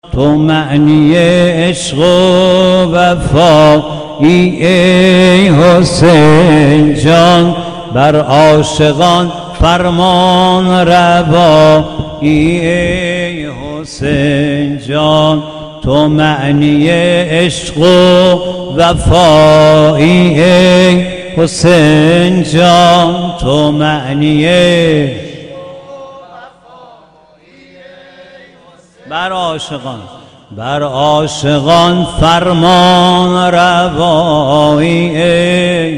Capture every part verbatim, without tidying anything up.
تو معنی عشق و وفایی ای حسین جان، بر عاشقان فرمان روایی ای حسین جان. تو معنی عشق و وفایی ای حسین جان، تو معنی بر عاشقان بر عاشقان فرمان روایی ای.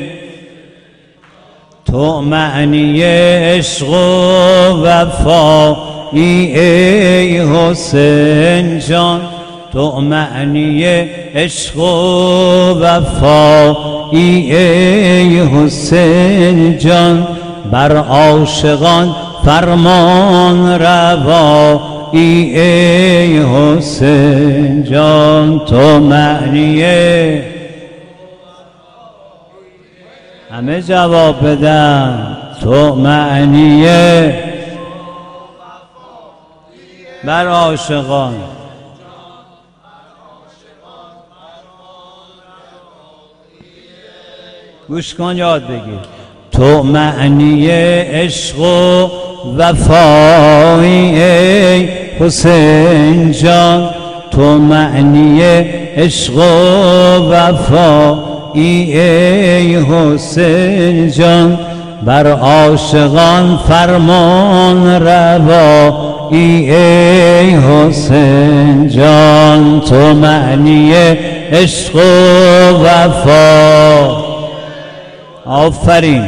تو معنی عشق و وفایی ای حسین جان، تو معنی عشق و وفایی ای حسین جان، بر عاشقان فرمان روایی ای حسین جان. تو معنی همه جواب بدن. تو معنی بر عاشقان گوش کن یاد بگیر. تو معنی عشق و وفایی ای حسین جان، تو معنی عشق و وفایی ای حسین جان، بر عاشقان فرمان روایی ای حسین جان. تو معنی عشق و وفا. آفرین.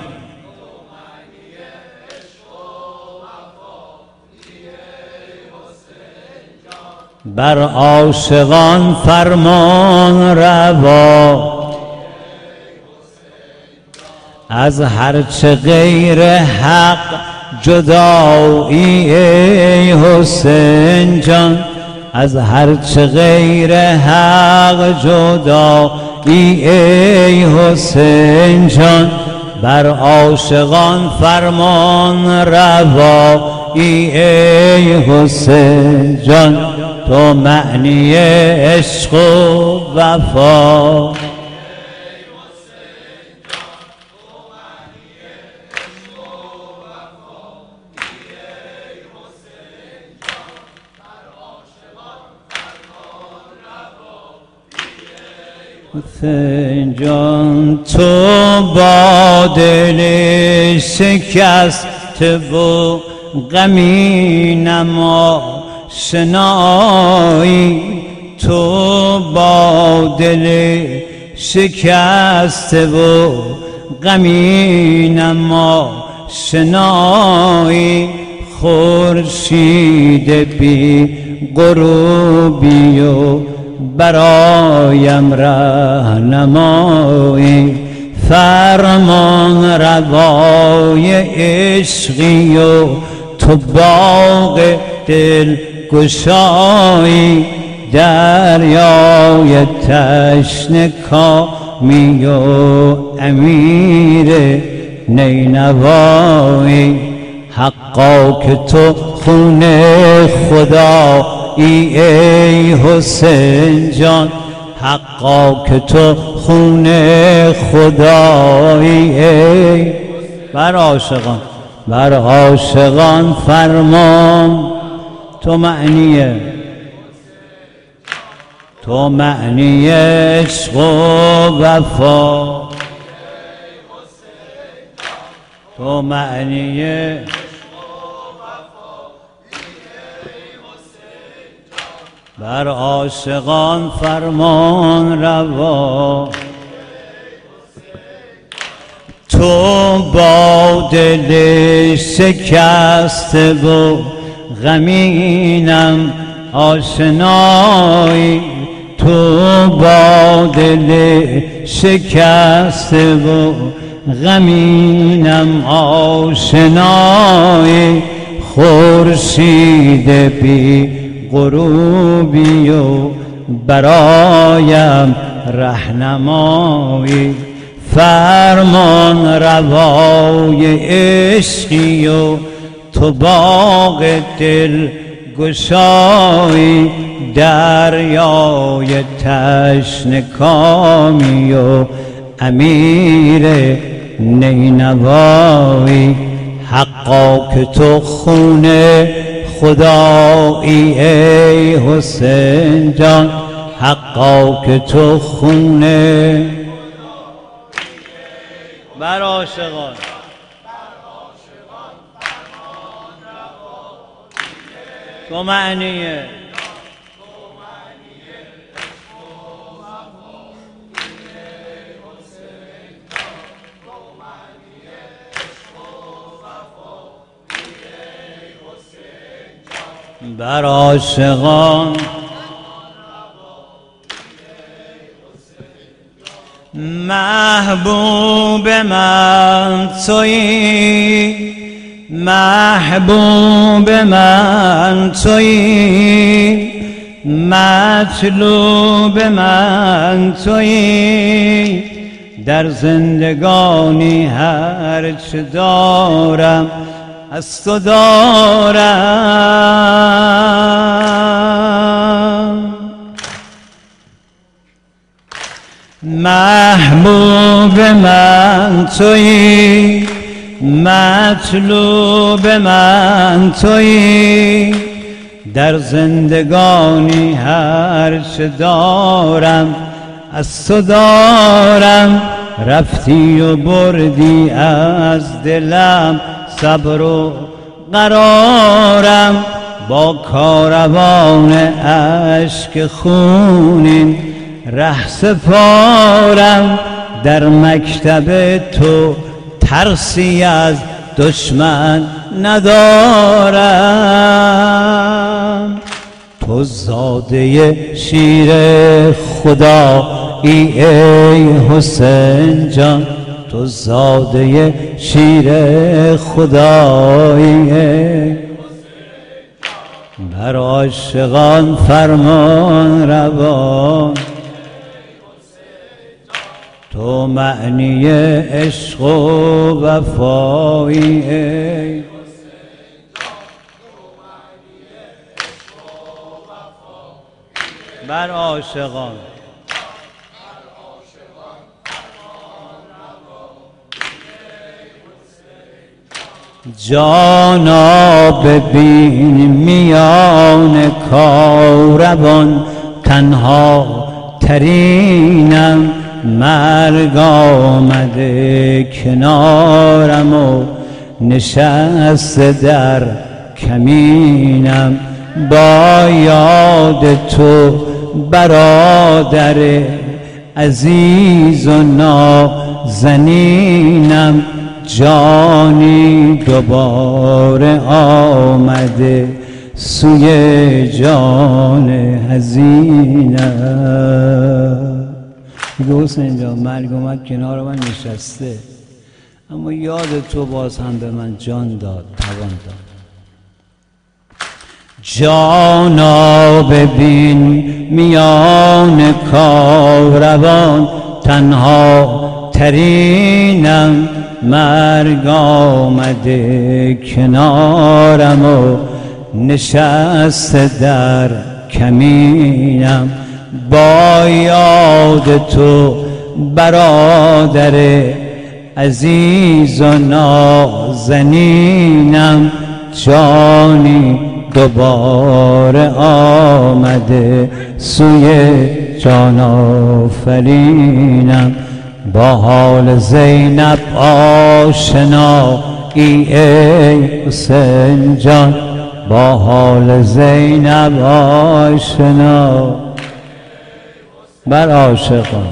بر عاشقان فرمان روا، از هرچه غیر حق جدایی ای حسین جان، از هرچه غیر حق جدایی ای حسین جان، بر عاشقان فرمان روایی ای حسین جان. تو معنی عشق و وفا. حسین جان تو با دل شکسته و غمی نما شنایی، تو با دل شکسته و غمی نما شنایی، خورشید بی غروبی و برایم رهنمایی، فرمان روای عشقی و تو باغ دل گشایی، دریای تشنه کامی و امیر نینوایی، حقا که تو خون خدایی ای حسین جان، حقا که تو خون خدایی ای. بر عاشقان بر عاشقان فرمان. تو معنیه تو معنی عشق و وفا، تو معنی بر عاشقان فرمان روا، تو با دل شکسته و غمینم آشنایی، تو با دل شکسته و غمینم آشنایی، خورشید بی غروبی و برایم رهنمایی، فرمان روای عشقی و تو باغ دل گشایی دریای تشنکامی و امیر نینوایی حقا که تو خون خدایی ای حسین جان حقا که تو خون بر عاشقان تو معنیه بر عاشقان محبوب من تویی محبوب من تویی مطلوب من تویی در زندگانی هر چه دارم از تو دارم محبوب من تویی مطلوب من تویی در زندگانی هر چه دارم از تو دارم رفتی و بردی از دلم صبر و قرارم با کاروان اشک خونین ره سپارم در مکتب تو ترسی از دشمن ندارم تو زاده شیر خدایی ای حسین جان تو زاده شیر خدایی ای بر عاشقان فرمان روان تو معنی عشق و وفایی ای بر عاشقان جانا ببین میان کاروان تنها ترینم مرگ آمده کنارم و نشسته در کمینم با یاد تو برادر عزیز و نازنینم جانی دوباره آمده سوی جان حزینم میگه حسین جان مرگ اومد کنار من نشسته اما یاد تو باز هم به من جان داد توان داد جانا ببین میان کاروان تنها ترینم مرگ آمده کنارم و نشسته در کمینم با یاد تو برادر عزیز و نازنینم جانی دوباره آمده سوی جان آفرینم با حال زینب آشنایی ای حسین جان با حال زینب آشنا بر عاشقان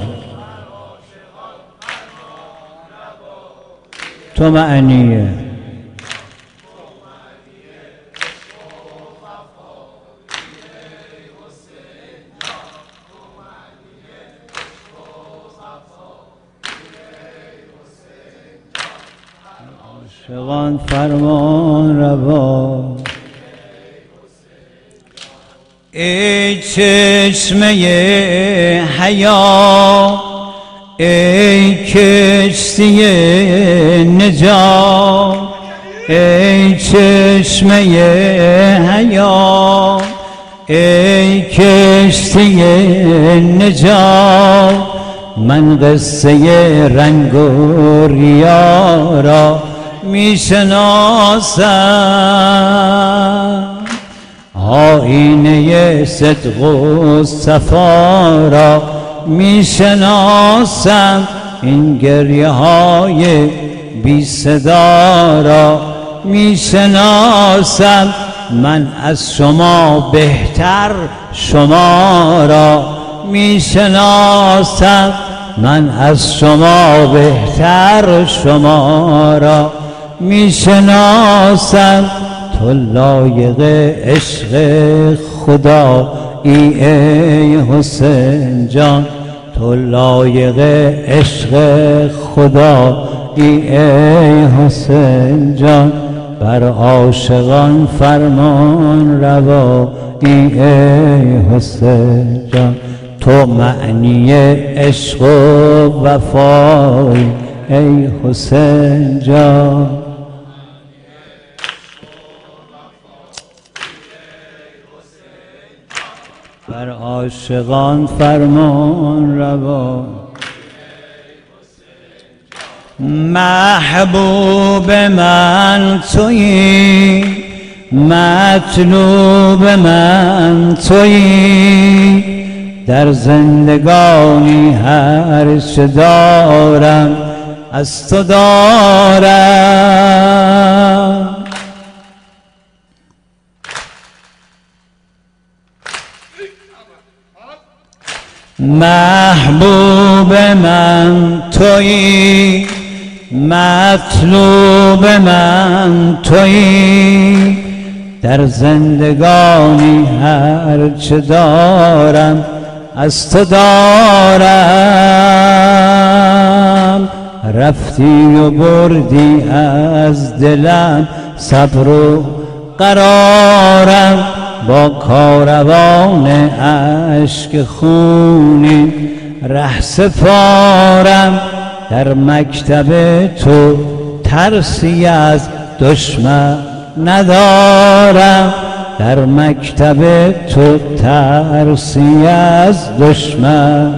تو معنیه عاشقان فرمان روا ای چشمه حیا ای کشتی نجات ای چشمه حیات، ای کشتی نجات، من قصه رنگ و ریا را می شناسم، آینه صدق و صفا را می شناسم، این گریه های بی صدا را می شناسم، من از شما بهتر شما را می شناسم، من از شما بهتر شما را می شناسم، تو لایق عشق خدا ای ای حسین جان، تو لایق عشق خدا ای ای حسین جان، بر عاشقان فرمان روا ای ای حسین جان، تو معنی عشق و وفایی ای حسین جان. بر عاشقان فرمان روا، محبوب من تویی، مطلوب من تویی، در زندگانی هر چه دارم از تو دارم، محبوب من تویی، مطلوب من تویی، در زندگانی هر چه دارم از تو دارم، رفتی و بردی از دلم صبر و قرارم، با کاروان اشک خونی ره سپارم، در مکتب تو ترسی از دشمن ندارم، در مکتب تو ترسی از دشمن،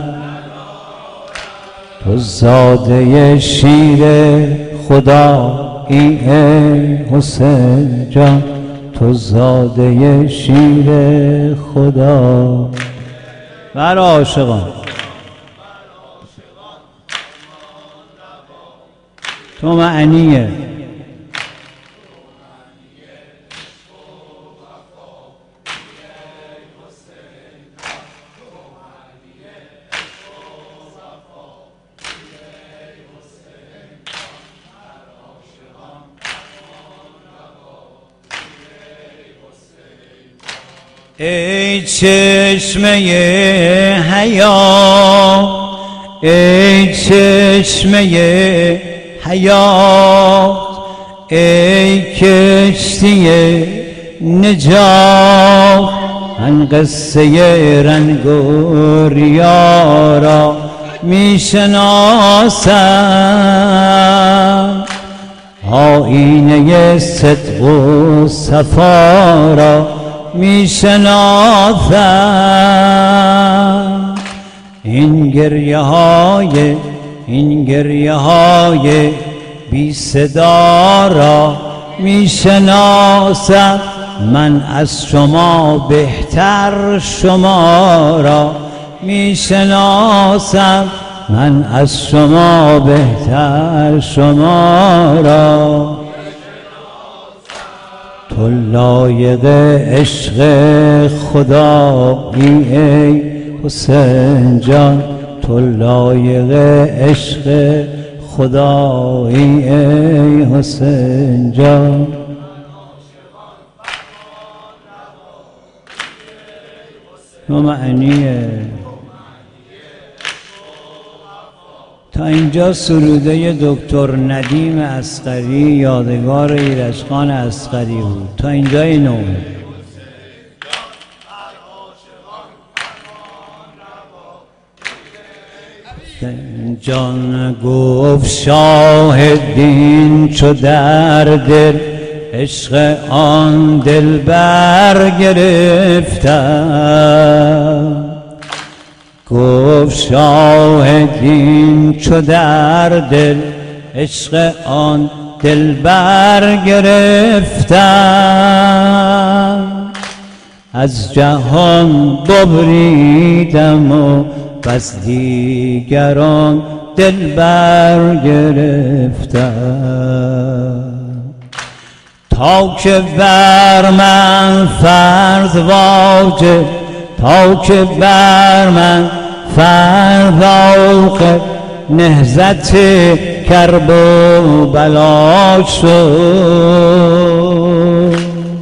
تو زاده شیر خدا ای ای حسین جان، تو زاده شیر خدا. بر عاشقان تو معنیه ای چشمه حیات، ای چشمه حیات، ای کشتی نجات، من قصه رنگ و ریا را می شناسم، آینه صدق و صفا را می شناسم، این گریه های این گریه های بی صدا را می شناسم، من از شما بهتر شما را می شناسم، من از شما بهتر شما را، تو لایق عشق خدا ای ای حسین جان، تو لایق عشق خدا ای ای حسین جان. تو معنیه تا اینجا سروده دکتر ندیم اصغری یادگار ایرج خان اصغری بود. تا اینجای نومه جان گفت شاه دین چو در دل عشق آن دلبر گرفتم. گفت شاهدین چو در دل عشق آن دلبر گرفتم. از جهان ببریدم و بس دیگران دلبر گرفتم. تا که بر من فرض واجب، تا که بر من فرض واقع، نهضت کرب و بلا شد.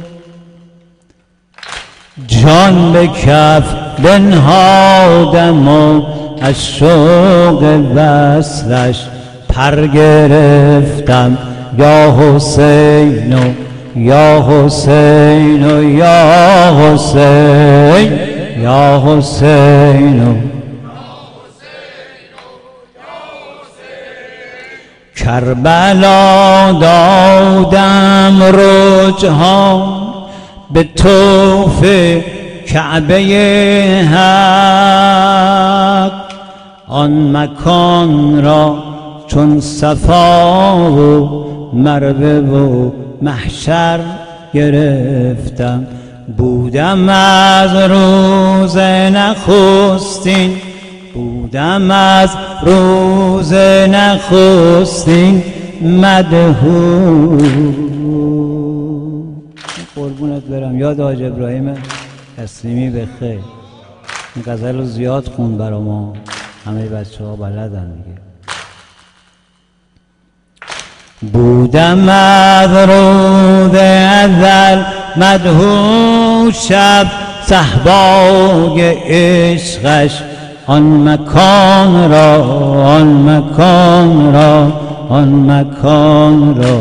جان به کف بنهادم و از شوق وصلش پر گرفتم. یا حسین و یا حسین و یا حسین، یا حسین و کربلا دادم رجحان به طوف کعبه حق. آن مکان را چون صفا و مروه و محشر گرفتم. بودم از روز نخستین، بودم از روز نخستین مدهوش. قربونت برم، یاد حاج ابراهیم تسلیمی به خیر. این غزل رو زیاد خون برا ما، همه بچه ها بلدن دیگه. بودم از روز ازل مدهوش، شب صحبای عشقش آن مکان را، آن مکان را، آن مکان را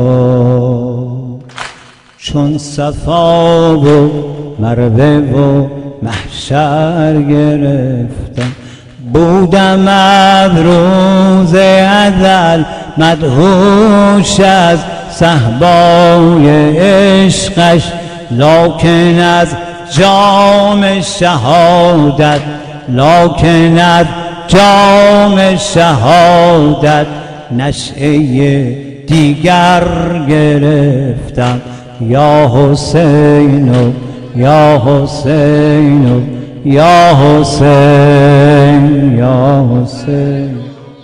چون صفا و مروه و محشر گرفتم. بودم از روز ازل مدهوش از صحبای عشقش، لکن از جام شهادت، لکن از جام شهادت نشعه دیگر گرفتم. یا حسین و یا حسین و یا حسین، یا حسین.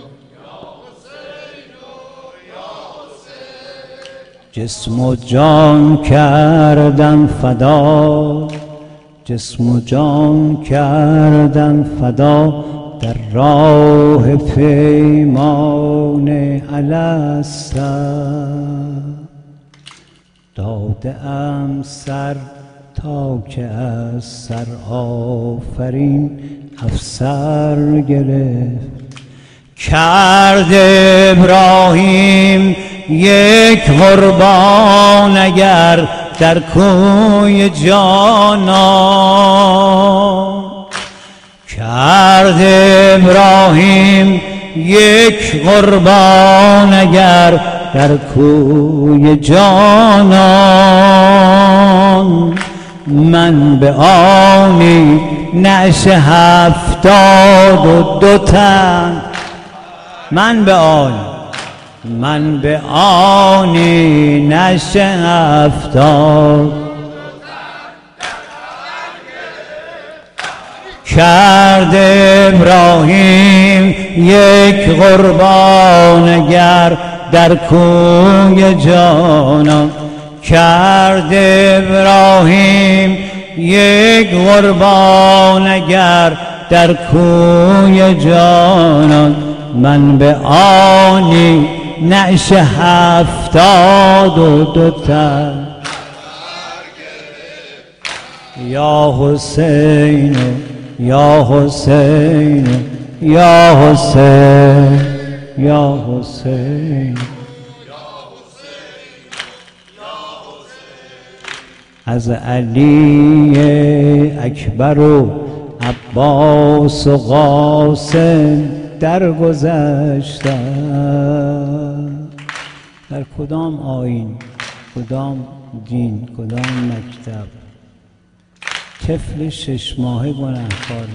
جسم و جان کردم فدا، جسم و جان کردم فدا در راه پیمان الستر. داده ام سر تا که از سر آفرین افسر گرفت. کرد ابراهیم یک قربان اگر در کوی جانان. کرد ابراهیم یک قربان اگر در کوی جانان. من به آنی نعش هفتاد و دو تن، من به آنی، من به آنی نعش هفتاد کرد ابراهیم یک قربان گر در کوی جانان. کرد ابراهیم یک قربان اگر در کوی جانان. من به آنی نعش هفتاد و دو تن. یا حسین یا حسین یا حسین یا حسین. از علی اکبر و عباس و قاسم درگذشتم. در کدام آیین کدام دین، کدام مکتب؟ طفل شش ماهه گناهکاره.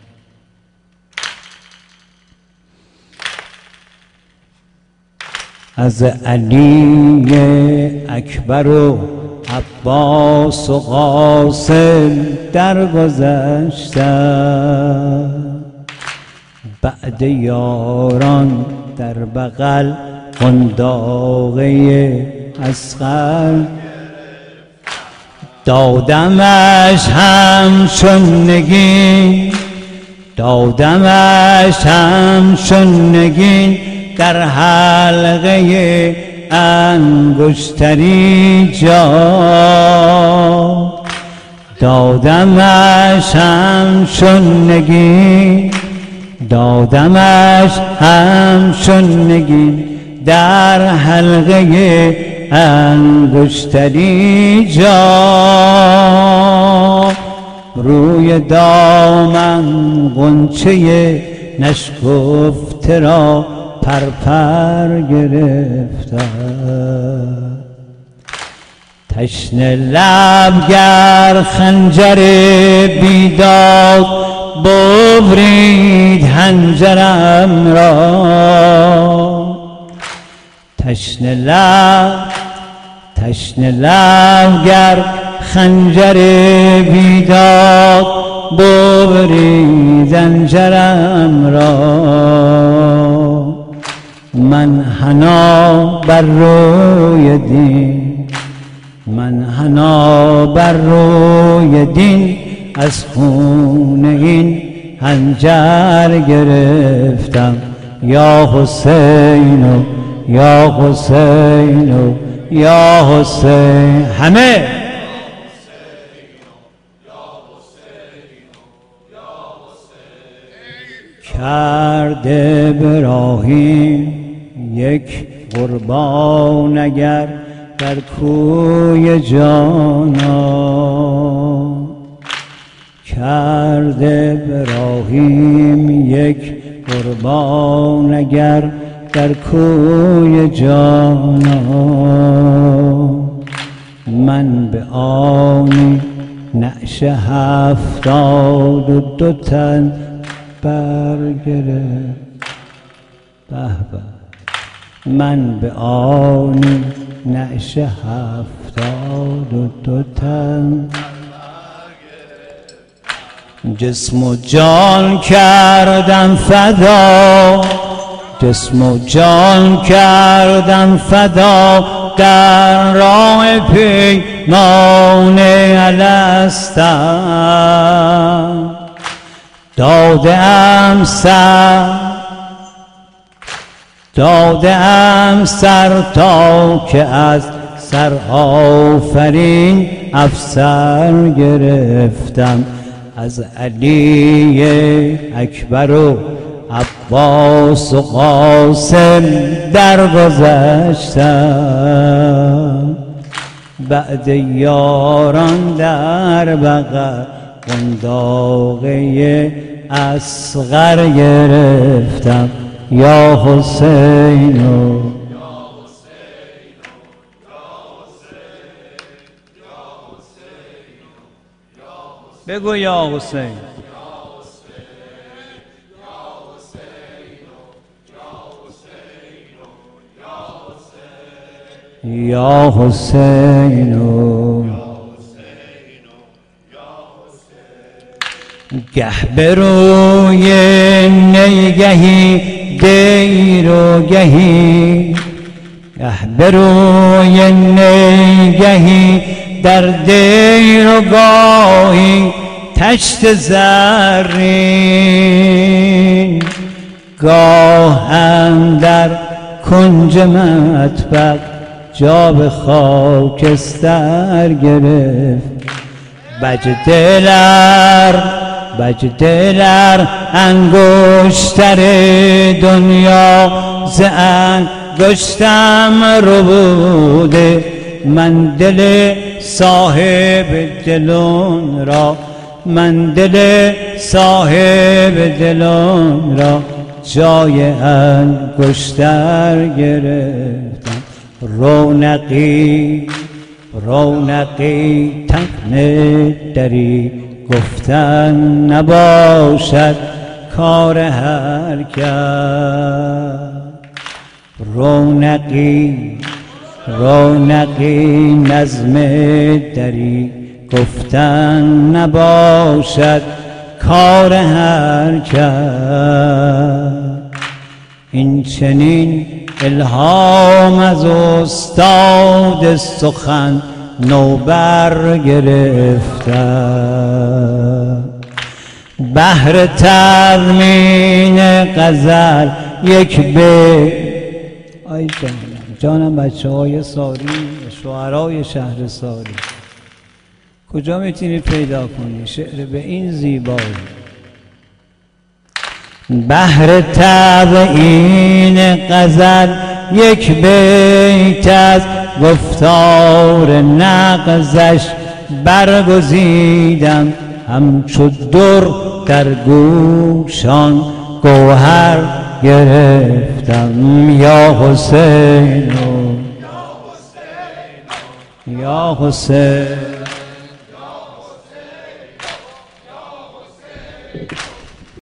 از علی اکبر و عباس و قاسم درگذشتم، بعد یاران در بغل قنداقه اصغر دادمش همچون نگین، دادمش همچون نگین در حلقه انگشتری جا، دادمش همچون نگین، دادمش همچون نگین در حلقه انگشتری جا، روی دامن غنچه نشکفته را پرپر گرفتم، تشنه لب گر خنجر بیداد ببرید حنجرم را، تشنه لب تشنه لب گر خنجر بیداد ببرید حنجرم را، من حنا بر روی دین، من حنا بر روی دین از خون این حنجر گرفتم، یا حسین یا حسین یا حسین، همه کرد ابراهیم یک قربان اگر در کوی جانان، کرد ابراهیم یک قربان اگر در کوی جانان، من به آنی نعش هفتاد و دو تن برگرفت، به به، من به آنی نعش هفتاد و دو تن جسم و جان کردم فدا، جسم و جان کردم فدا در راه پیمان الستم، داده ام سر داده ام سر تا که از سر آفرین افسر گرفتم، از علی اکبر و عباس و قاسم درگذشتم، بعد یاران در بغل قنداقه اصغر گرفتم، یا حسین بگو یا حسین، یا حسین گه به روی نیگهی دیر و گهی، گه به روی نیگهی در دیر و گاهی تشت زرین، گاه اندر کنج مطبخ جا به خاکستر گرفت، بجدلر بجدلر انگشتر دنیا ز انگشتم رو بوده، من دل صاحب دلون را، من دل صاحب دلون را جای انگشتر گرفتم، رونقی رونقی تنگ دری گفتن نباشد کار هر کس. رونقی رونقی نظم دری گفتن نباشد کار هر کس. این چنین الهام از استاد سخن نوبر گرفتم. بهر ترمین غزل یک بیت. آی جانم جانم بچه های ساری شعرای شهر ساری کجا میتونی پیدا کنی شعر به این زیبایی؟ بهر تبیین غزل یک بیت از گفتار نغزش برگزیدم، همچو در در گوشان گوهر گرفتم. یا حسین یا حسین.